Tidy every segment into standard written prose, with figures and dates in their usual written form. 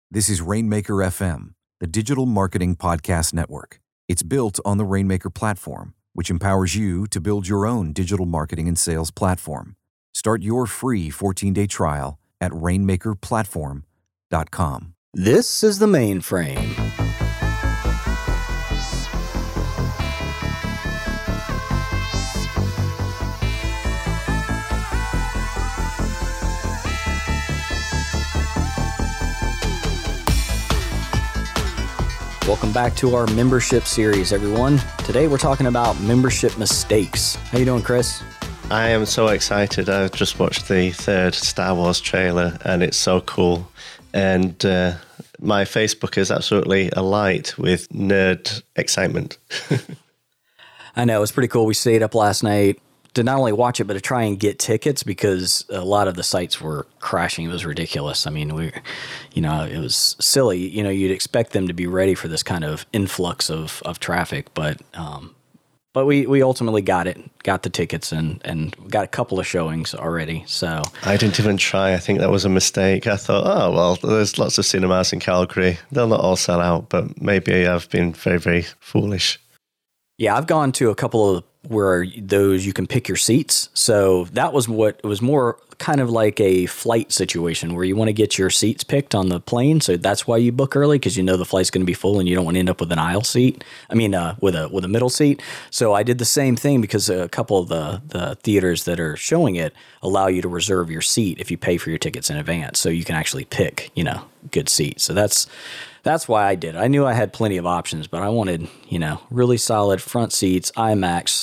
This is Rainmaker FM, the digital marketing podcast network. It's built on the Rainmaker platform, which empowers you to build your own digital marketing and sales platform. Start your free 14-day trial at rainmakerplatform.com. This is the mainframe. Welcome back to our membership series, everyone. Today we're talking about membership mistakes. How you doing, Chris? I am so excited. I just watched the third Star Wars trailer and it's so cool. And my Facebook is absolutely alight with nerd excitement. I know, it was pretty cool. We stayed up last night to not only watch it, but to try and get tickets because a lot of the sites were crashing. It was ridiculous. I mean, it was silly. You'd expect them to be ready for this kind of influx of traffic, but we ultimately got the tickets and got a couple of showings already. So I didn't even try. I think that was a mistake. I thought, oh, well, there's lots of cinemas in Calgary. They'll not all sell out, but maybe I've been very, very foolish. Yeah, I've gone to a couple of where those you can pick your seats. So that was what it was, more kind of like a flight situation where you want to get your seats picked on the plane. So that's why you book early, because you know the flight's going to be full and you don't want to end up with an aisle seat. I mean, with a middle seat. So I did the same thing because a couple of the theaters that are showing it allow you to reserve your seat if you pay for your tickets in advance. So you can actually pick, good seats. So that's why I did it. I knew I had plenty of options, but I wanted, really solid front seats, IMAX.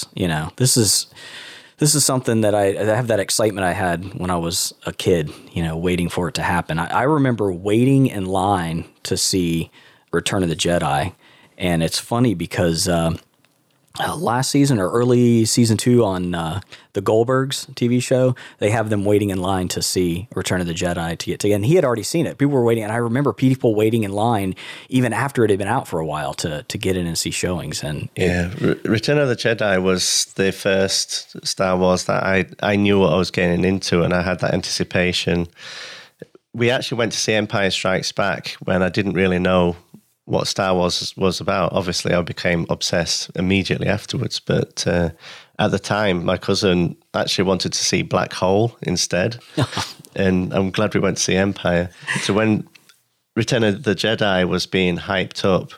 This is something that I have that excitement I had when I was a kid, waiting for it to happen. I remember waiting in line to see Return of the Jedi, and it's funny because last season or early season 2 on the Goldbergs TV show, they have them waiting in line to see Return of the Jedi to get to, and he had already seen it. People were waiting, and I remember people waiting in line even after it had been out for a while to get in and see showings. And Return of the Jedi was the first Star Wars that I knew what I was getting into, and I had that anticipation. We actually went to see Empire Strikes Back when I didn't really know what Star Wars was about. Obviously, I became obsessed immediately afterwards, but at the time, my cousin actually wanted to see Black Hole instead, and I'm glad we went to see Empire. So when Return of the Jedi was being hyped up,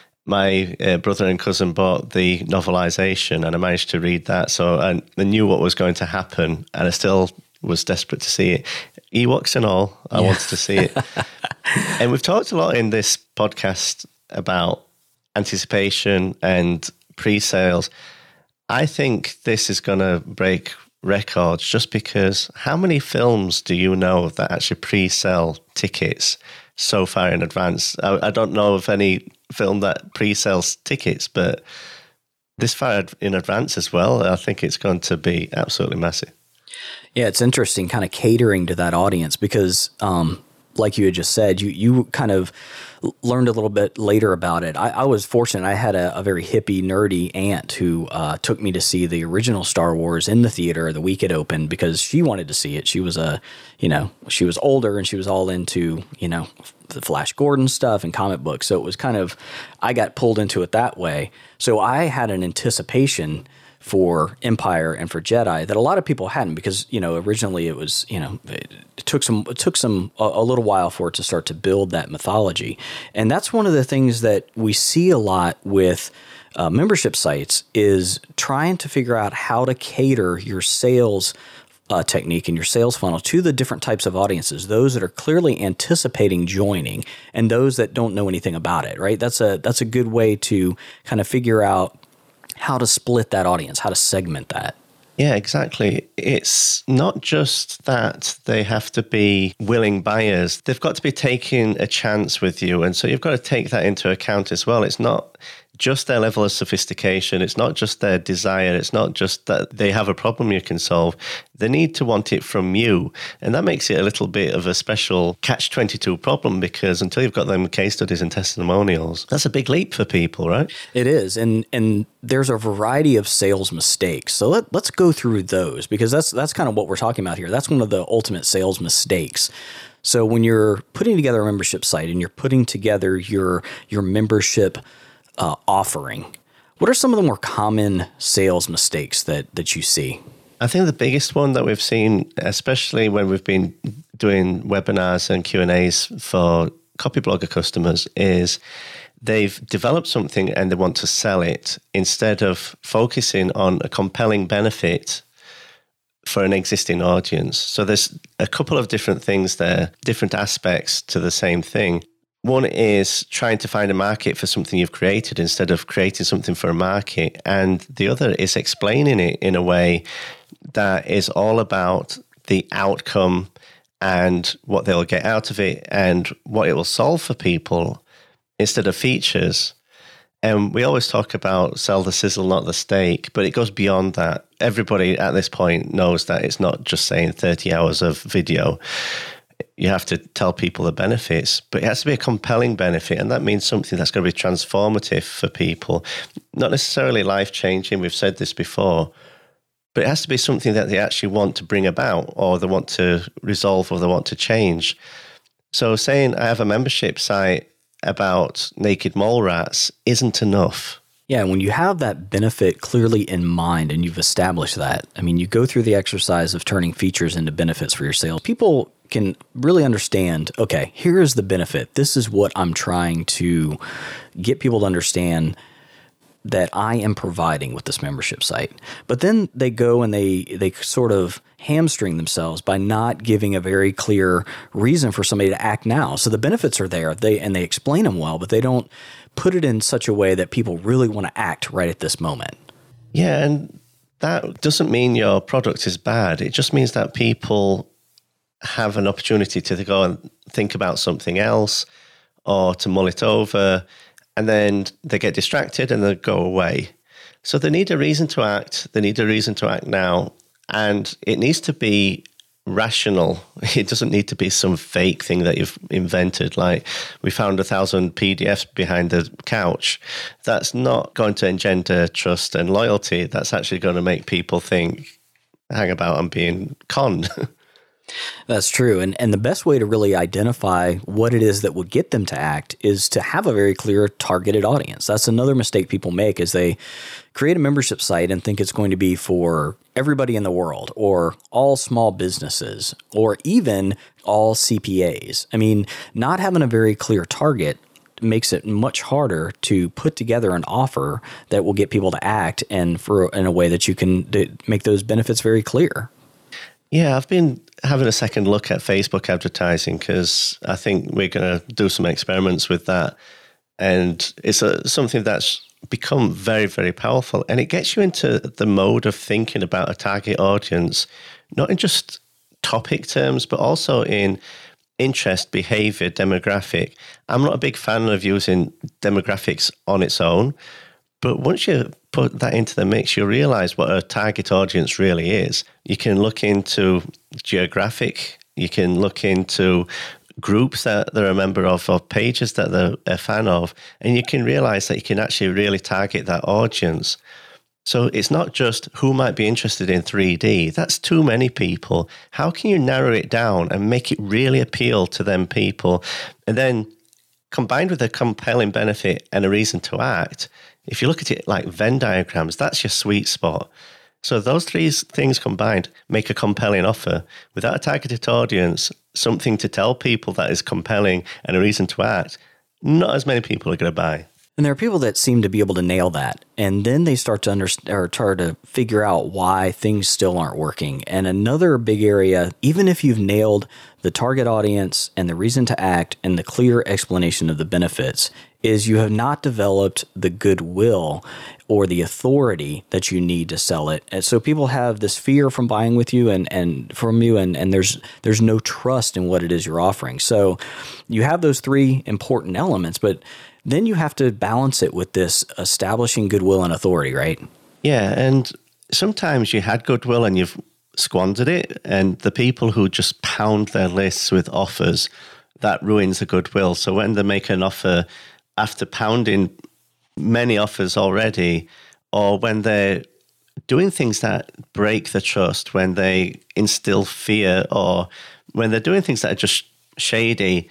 my brother and cousin bought the novelization, and I managed to read that, so I knew what was going to happen, and I still was desperate to see it. Ewoks and all, I wanted to see it. And we've talked a lot in this podcast about anticipation and pre-sales. I think this is going to break records just because how many films do you know that actually pre-sell tickets so far in advance? I don't know of any film that pre-sells tickets, but this far in advance as well, I think it's going to be absolutely massive. Yeah, it's interesting kind of catering to that audience because like you had just said, you kind of learned a little bit later about it. I was fortunate. I had a very hippie, nerdy aunt who took me to see the original Star Wars in the theater the week it opened because she wanted to see it. She was she was older and she was all into, the Flash Gordon stuff and comic books. So it was kind of, I got pulled into it that way. So I had an anticipation for Empire and for Jedi that a lot of people hadn't because, originally it was, it took a little while for it to start to build that mythology. And that's one of the things that we see a lot with membership sites is trying to figure out how to cater your sales technique and your sales funnel to the different types of audiences, those that are clearly anticipating joining and those that don't know anything about it, right? That's a good way to kind of figure out how to split that audience, how to segment that. Yeah, exactly. It's not just that they have to be willing buyers. They've got to be taking a chance with you. And so you've got to take that into account as well. It's not just their level of sophistication. It's not just their desire. It's not just that they have a problem you can solve. They need to want it from you. And that makes it a little bit of a special catch-22 problem, because until you've got them case studies and testimonials, that's a big leap for people, right? It is. And there's a variety of sales mistakes. So let's go through those, because that's kind of what we're talking about here. That's one of the ultimate sales mistakes. So when you're putting together a membership site and you're putting together your membership offering, what are some of the more common sales mistakes that you see? I think the biggest one that we've seen, especially when we've been doing webinars and Q&As for Copyblogger customers, is they've developed something and they want to sell it instead of focusing on a compelling benefit for an existing audience. So there's a couple of different things there, different aspects to the same thing. One is trying to find a market for something you've created instead of creating something for a market. And the other is explaining it in a way that is all about the outcome and what they'll get out of it and what it will solve for people instead of features. And we always talk about sell the sizzle, not the steak, but it goes beyond that. Everybody at this point knows that it's not just saying 30 hours of video. You have to tell people the benefits, but it has to be a compelling benefit. And that means something that's going to be transformative for people, not necessarily life-changing. We've said this before, but it has to be something that they actually want to bring about, or they want to resolve, or they want to change. So saying I have a membership site about naked mole rats isn't enough. Yeah, when you have that benefit clearly in mind and you've established that, I mean, you go through the exercise of turning features into benefits for your sales. People can really understand, okay, here is the benefit. This is what I'm trying to get people to understand that I am providing with this membership site. But then they go and they sort of hamstring themselves by not giving a very clear reason for somebody to act now. So the benefits are there, they explain them well, but they don't put it in such a way that people really want to act right at this moment. Yeah, and that doesn't mean your product is bad. It just means that people have an opportunity to go and think about something else or to mull it over, and then they get distracted and they go away. So they need a reason to act. They need a reason to act now. And it needs to be rational. It doesn't need to be some fake thing that you've invented. Like, we found 1,000 PDFs behind the couch. That's not going to engender trust and loyalty. That's actually going to make people think, hang about, I'm being conned. That's true. And the best way to really identify what it is that would get them to act is to have a very clear targeted audience. That's another mistake people make, is they create a membership site and think it's going to be for everybody in the world, or all small businesses, or even all CPAs. I mean, not having a very clear target makes it much harder to put together an offer that will get people to act, and in a way that you can make those benefits very clear. Yeah, I've been having a second look at Facebook advertising because I think we're going to do some experiments with that. And it's something that's become very, very powerful. And it gets you into the mode of thinking about a target audience, not in just topic terms, but also in interest, behavior, demographic. I'm not a big fan of using demographics on its own, but once you put that into the mix, you realize what a target audience really is. You can look into geographic, you can look into groups that they're a member of, or pages that they're a fan of, and you can realize that you can actually really target that audience. So it's not just who might be interested in 3D. That's too many people. How can you narrow it down and make it really appeal to them people? And then combined with a compelling benefit and a reason to act, if you look at it like Venn diagrams, that's your sweet spot. So those three things combined make a compelling offer. Without a targeted audience, something to tell people that is compelling and a reason to act, not as many people are going to buy. And there are people that seem to be able to nail that, and then they start to understand, or try to figure out why things still aren't working. And another big area, even if you've nailed the target audience and the reason to act and the clear explanation of the benefits, is you have not developed the goodwill or the authority that you need to sell it. And so people have this fear from buying with you and from you, and there's no trust in what it is you're offering. So you have those three important elements, but then you have to balance it with this establishing goodwill and authority, right? Yeah, and sometimes you had goodwill and you've squandered it, and the people who just pound their lists with offers, that ruins the goodwill. So when they make an offer after pounding many offers already, or when they're doing things that break the trust, when they instill fear, or when they're doing things that are just shady,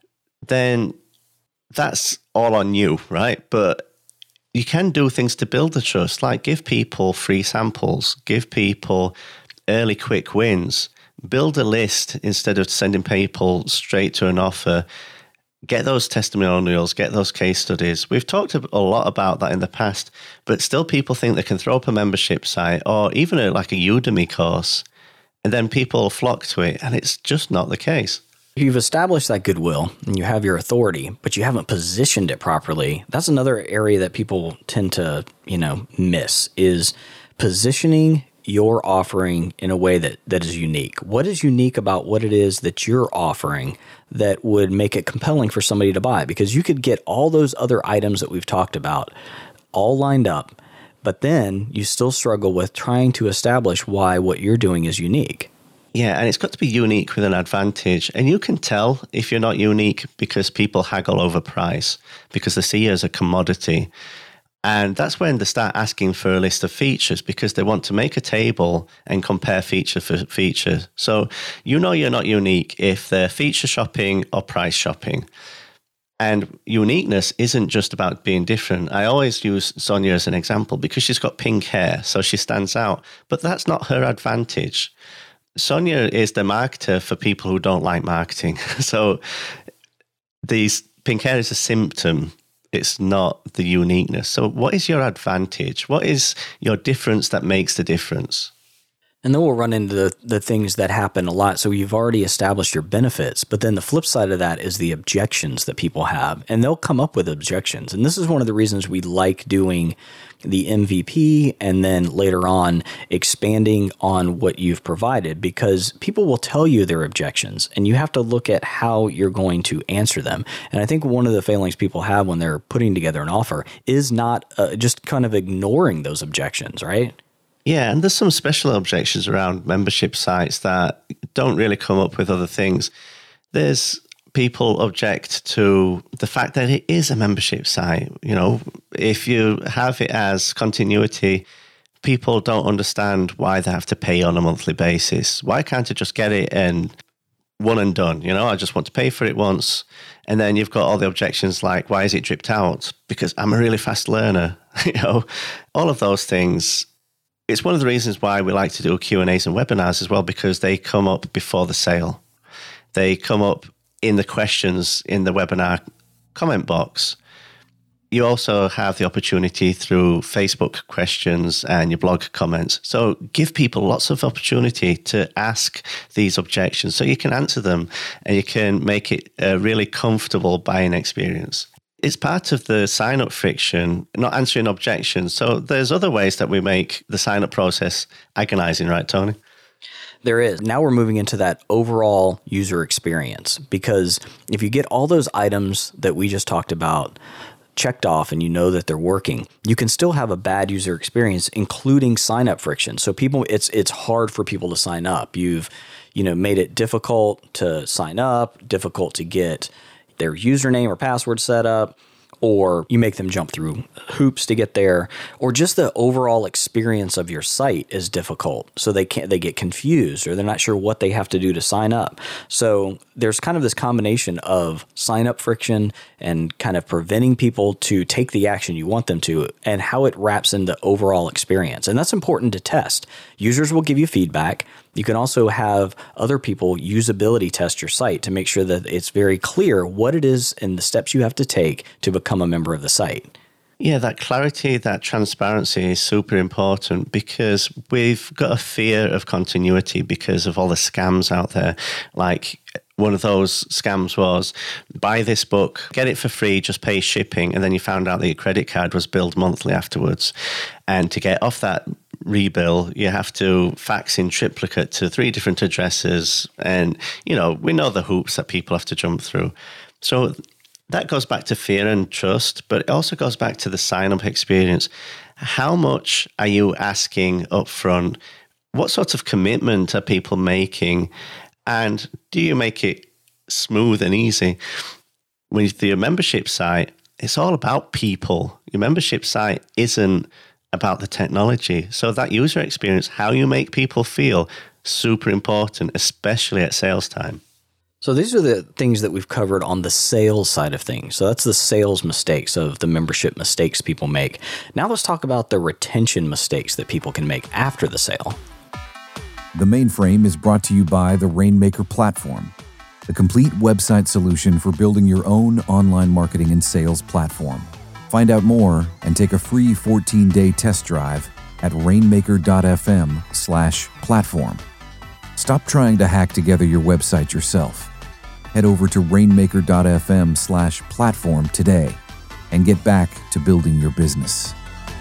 then that's all on you, right? But you can do things to build the trust, like give people free samples, give people early quick wins, build a list instead of sending people straight to an offer. Get those testimonials, get those case studies. We've talked a lot about that in the past, but still people think they can throw up a membership site or even like a Udemy course, and then people flock to it, and it's just not the case. You've established that goodwill and you have your authority, but you haven't positioned it properly. That's another area that people tend to, miss, is positioning your offering in a way that is unique. What is unique about what it is that you're offering that would make it compelling for somebody to buy? Because you could get all those other items that we've talked about all lined up, but then you still struggle with trying to establish why what you're doing is unique. Yeah, and it's got to be unique with an advantage. And you can tell if you're not unique because people haggle over price, because they see you as a commodity. And that's when they start asking for a list of features, because they want to make a table and compare feature for feature. So you're not unique if they're feature shopping or price shopping. And uniqueness isn't just about being different. I always use Sonia as an example because she's got pink hair, so she stands out. But that's not her advantage. Sonia is the marketer for people who don't like marketing. So these pink hair is a symptom. It's not the uniqueness. So what is your advantage? What is your difference that makes the difference? And then we'll run into the things that happen a lot. So you've already established your benefits, but then the flip side of that is the objections that people have. And they'll come up with objections. And this is one of the reasons we like doing the MVP and then later on expanding on what you've provided, because people will tell you their objections and you have to look at how you're going to answer them. And I think one of the failings people have when they're putting together an offer is not just kind of ignoring those objections, right? Yeah, and there's some special objections around membership sites that don't really come up with other things. There's people object to the fact that it is a membership site. If you have it as continuity, people don't understand why they have to pay on a monthly basis. Why can't I just get it and one and done? I just want to pay for it once. And then you've got all the objections like, why is it dripped out? Because I'm a really fast learner. All of those things. It's one of the reasons why we like to do Q&As and webinars as well, because they come up before the sale. They come up in the questions in the webinar comment box. You also have the opportunity through Facebook questions and your blog comments. So give people lots of opportunity to ask these objections so you can answer them and you can make it a really comfortable buying experience. It's part of the sign-up friction, not answering objections. So there's other ways that we make the sign-up process agonizing, right, Tony? There is. Now we're moving into that overall user experience, because if you get all those items that we just talked about checked off and you know that they're working, you can still have a bad user experience, including sign-up friction. So it's hard for people to sign up. You've made it difficult to sign up, difficult to get their username or password set up, or you make them jump through hoops to get there, or just the overall experience of your site is difficult. So they get confused or they're not sure what they have to do to sign up. So there's kind of this combination of sign up friction and kind of preventing people to take the action you want them to, and how it wraps into overall experience. And that's important to test. Users will give you feedback. You can also have other people usability test your site to make sure that it's very clear what it is and the steps you have to take to become a member of the site. Yeah, that clarity, that transparency is super important, because we've got a fear of continuity because of all the scams out there. Like, one of those scams was, buy this book, get it for free, just pay shipping, and then you found out that your credit card was billed monthly afterwards. And to get off that rebill, you have to fax in triplicate to 3 different addresses. And, we know the hoops that people have to jump through. So that goes back to fear and trust, but it also goes back to the sign-up experience. How much are you asking up front? What sort of commitment are people making? And do you make it smooth and easy? With your membership site, it's all about people. Your membership site isn't about the technology. So that user experience, how you make people feel, super important, especially at sales time. So these are the things that we've covered on the sales side of things. So that's the sales mistakes of the membership mistakes people make. Now let's talk about the retention mistakes that people can make after the sale. The Mainframe is brought to you by the Rainmaker platform, the complete website solution for building your own online marketing and sales platform. Find out more and take a free 14-day test drive at rainmaker.fm/platform. Stop trying to hack together your website yourself. Head over to rainmaker.fm/platform today and get back to building your business.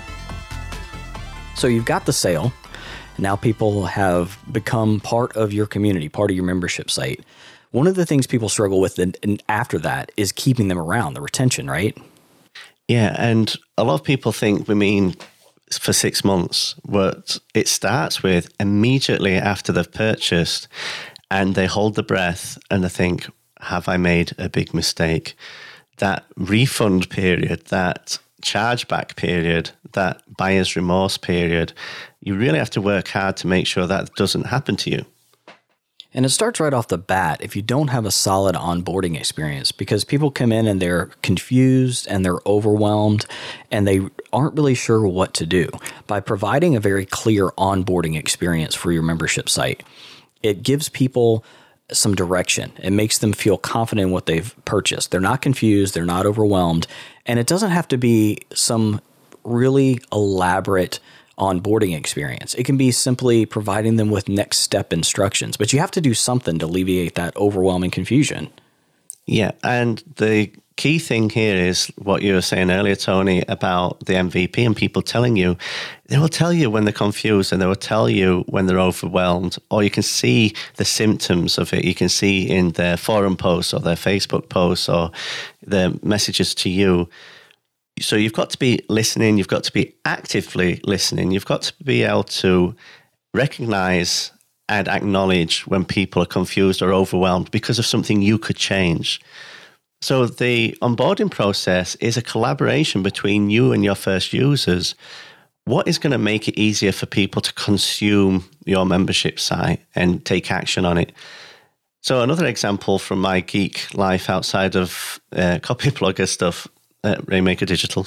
So you've got the sale. Now people have become part of your community, part of your membership site. One of the things people struggle with and after that is keeping them around, the retention, right? Yeah, and a lot of people think we mean for 6 months. What it starts with immediately after they've purchased, and they hold the breath and they think, have I made a big mistake? That refund period, that chargeback period, that buyer's remorse period, you really have to work hard to make sure that doesn't happen to you. And it starts right off the bat if you don't have a solid onboarding experience, because people come in and they're confused and they're overwhelmed and they aren't really sure what to do. By providing a very clear onboarding experience for your membership site, it gives people some direction. It makes them feel confident in what they've purchased. They're not confused, they're not overwhelmed, and it doesn't have to be some really elaborate onboarding experience. It can be simply providing them with next step instructions, but you have to do something to alleviate that overwhelming confusion. Yeah, and the key thing here is what you were saying earlier, Tony, about the MVP and people telling you. They will tell you when they're confused and they will tell you when they're overwhelmed, or you can see the symptoms of it. You can see in their forum posts or their Facebook posts or their messages to you. So you've got to be listening. You've got to be actively listening. You've got to be able to recognize and acknowledge when people are confused or overwhelmed because of something you could change. So the onboarding process is a collaboration between you and your first users. What is going to make it easier for people to consume your membership site and take action on it? So another example from my geek life outside of Copyblogger stuff, Rainmaker Digital,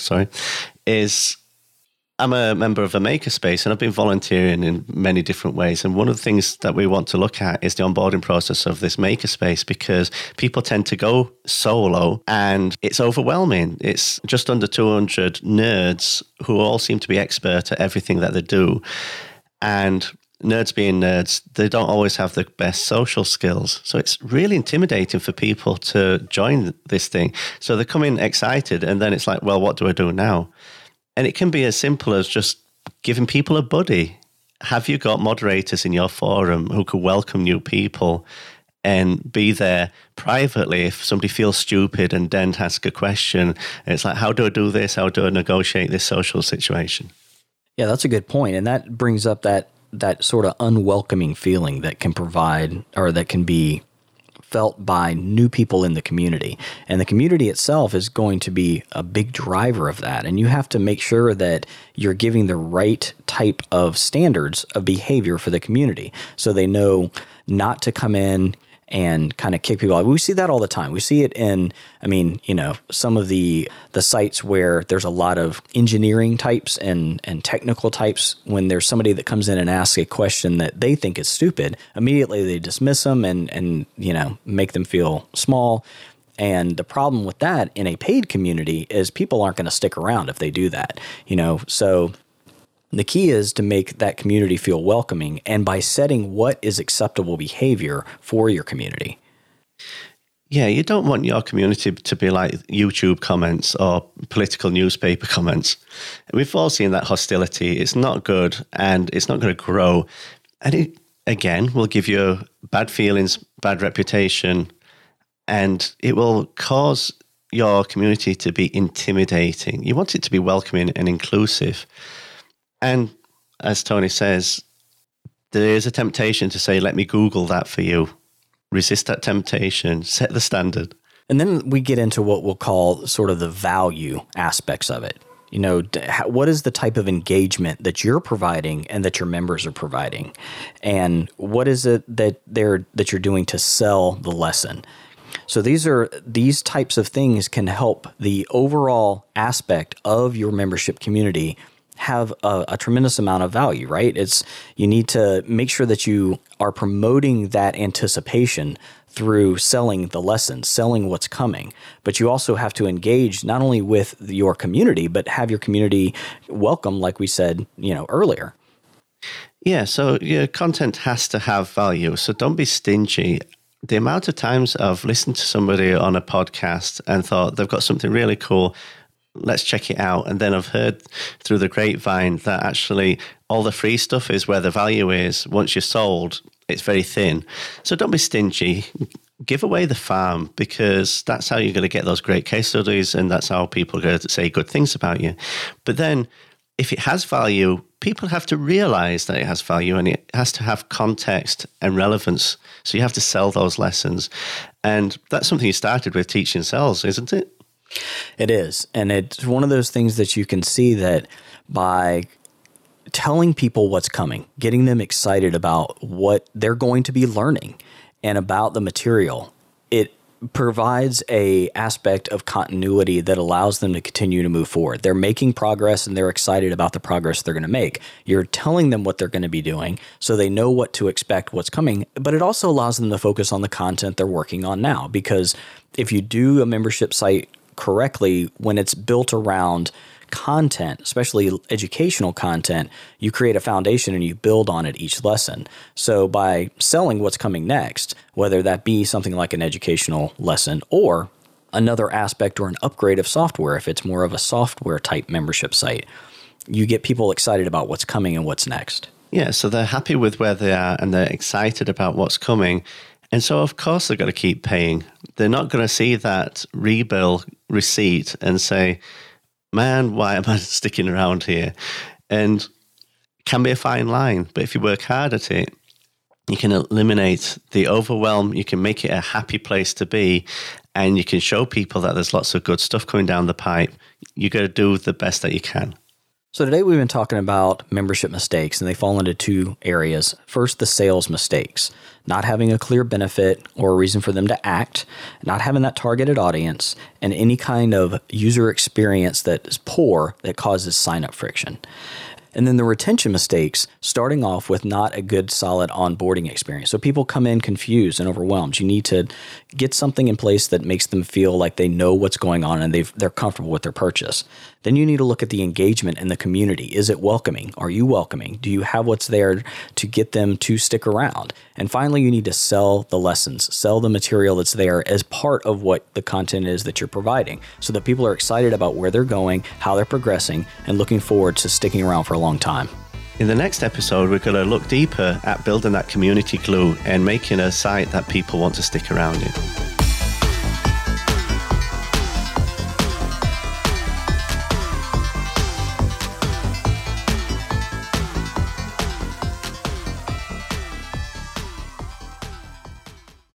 is I'm a member of a makerspace and I've been volunteering in many different ways. And one of the things that we want to look at is the onboarding process of this makerspace, because people tend to go solo and it's overwhelming. It's just under 200 nerds who all seem to be expert at everything that they do. And nerds being nerds, they don't always have the best social skills. So it's really intimidating for people to join this thing. So they come in excited and then it's like, well, what do I do now? And it can be as simple as just giving people a buddy. Have you got moderators in your forum who could welcome new people and be there privately if somebody feels stupid and then ask a question? And it's like, how do I do this? How do I negotiate this social situation? Yeah, that's a good point. And that brings up that sort of unwelcoming feeling that can provide, or that can be felt by new people in the community. And the community itself is going to be a big driver of that. And you have to make sure that you're giving the right type of standards of behavior for the community so they know not to come in and kind of kick people out. We see that all the time. We see it in, some of the sites where there's a lot of engineering types and technical types. When there's somebody that comes in and asks a question that they think is stupid, immediately they dismiss them and make them feel small. And the problem with that in a paid community is people aren't going to stick around if they do that. So the key is to make that community feel welcoming, and by setting what is acceptable behavior for your community. Yeah, you don't want your community to be like YouTube comments or political newspaper comments. We've all seen that hostility. It's not good and it's not going to grow. And it, again, will give you bad feelings, bad reputation, and it will cause your community to be intimidating. You want it to be welcoming and inclusive. And as Tony says, there is a temptation to say, let me Google that for you. Resist that temptation, set the standard. And then we get into what we'll call sort of the value aspects of it. What is the type of engagement that you're providing and that your members are providing? And what is it that you're doing to sell the lesson? So these types of things can help the overall aspect of your membership community have a tremendous amount of value, right? You need to make sure that you are promoting that anticipation through selling the lessons, selling what's coming. But you also have to engage not only with your community, but have your community welcome, like we said, earlier. Yeah, so your content has to have value. So don't be stingy. The amount of times I've listened to somebody on a podcast and thought they've got something really cool, let's check it out. And then I've heard through the grapevine that actually all the free stuff is where the value is. Once you're sold, it's very thin. So don't be stingy. Give away the farm, because that's how you're going to get those great case studies, and that's how people are going to say good things about you. But then if it has value, people have to realize that it has value, and it has to have context and relevance. So you have to sell those lessons. And that's something you started with, teaching sales, isn't it? It is. And it's one of those things that you can see that by telling people what's coming, getting them excited about what they're going to be learning and about the material, it provides a aspect of continuity that allows them to continue to move forward. They're making progress and they're excited about the progress they're going to make. You're telling them what they're going to be doing so they know what to expect, what's coming, but it also allows them to focus on the content they're working on now. Because if you do a membership site correctly, when it's built around content, especially educational content, you create a foundation and you build on it each lesson. So by selling what's coming next, whether that be something like an educational lesson or another aspect or an upgrade of software, if it's more of a software type membership site, you get people excited about what's coming and what's next. Yeah, so they're happy with where they are and they're excited about what's coming. And so, of course, they're going to keep paying. They're not going to see that rebill receipt and say, man, why am I sticking around here? And it can be a fine line, but if you work hard at it, you can eliminate the overwhelm, you can make it a happy place to be, and you can show people that there's lots of good stuff coming down the pipe. You got to do the best that you can. So today we've been talking about membership mistakes, and they fall into two areas. First, the sales mistakes, not having a clear benefit or a reason for them to act, not having that targeted audience, and any kind of user experience that is poor that causes sign-up friction. And then the retention mistakes, starting off with not a good, solid onboarding experience. So people come in confused and overwhelmed. You need to get something in place that makes them feel like they know what's going on and they're comfortable with their purchase. Then you need to look at the engagement in the community. Is it welcoming? Are you welcoming? Do you have what's there to get them to stick around? And finally, you need to sell the lessons, sell the material that's there as part of what the content is that you're providing, so that people are excited about where they're going, how they're progressing, and looking forward to sticking around for a long time. In the next episode, we're going to look deeper at building that community glue and making a site that people want to stick around in.